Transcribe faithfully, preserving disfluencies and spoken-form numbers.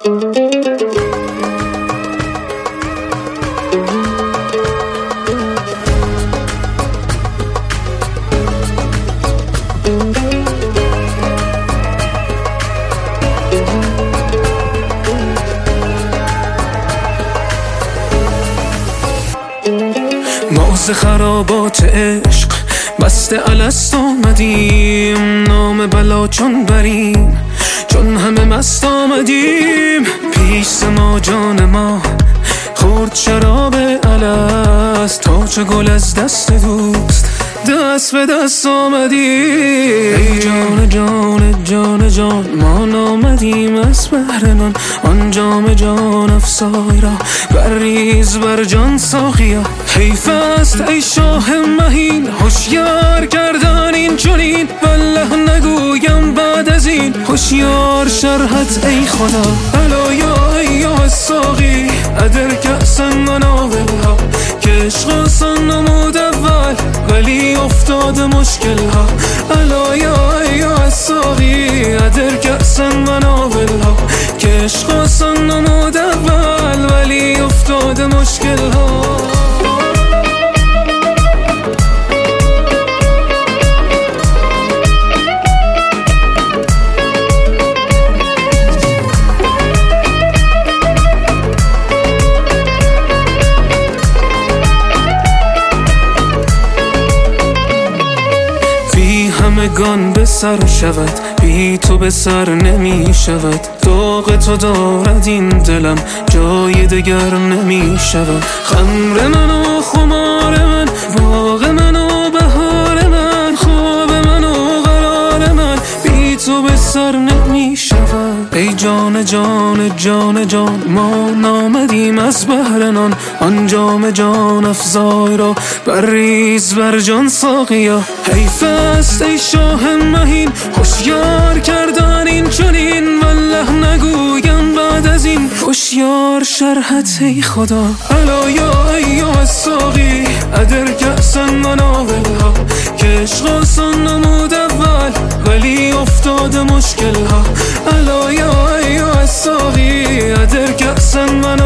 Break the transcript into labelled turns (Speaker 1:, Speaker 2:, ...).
Speaker 1: موز خرابات عشق بسته الست آمدیم، نام بلا چون بریم چون همه مست آمدیم. پیش ما جان ما خورد شراب الست، تا چه گل از دست دوست دست به دست آمدیم. ای جان جان جان جان ما نامدیم از بهر نان، آن جام جان افزای را بریز بر جان ساقیا. حیف است ای شاه مهین هوشیار کردن این چنین، والله نگویم بعد از این هوشیار شرحت ای خدا. الا یا ایها الساقی ادر کأسا و ناولها، که عشق آسان نمود اول ولی افتاد مشکل ها. الا یا ایها الساقی ادر کأسا و ناولها، که عشق آسان نمود اول ولی افتاد مشکل ها. همگان به سر شود، بی تو به سر نمی شود. داغ تو دارد این دلم جای دگر نمی شود. خمر من و خمار من، باغ من و بهار من، خواب من و قرار من، بی تو به سر نمی شود. ای جان جان جان جان ما نامدیم از بهر نان، آن جام جان افزای را بریز بر جان ساقیا. حیف است ای شاه مهین هوشیار کردن این چنین، والله نگویم بعد از این هوشیار شرحت ای خدا. الا یا ایها الساقی ادر کأسا و ناولها، که عشق آسان نمود اول ولی افتاد مشکل ها. الا یا ایها الساقی ادر کأسا و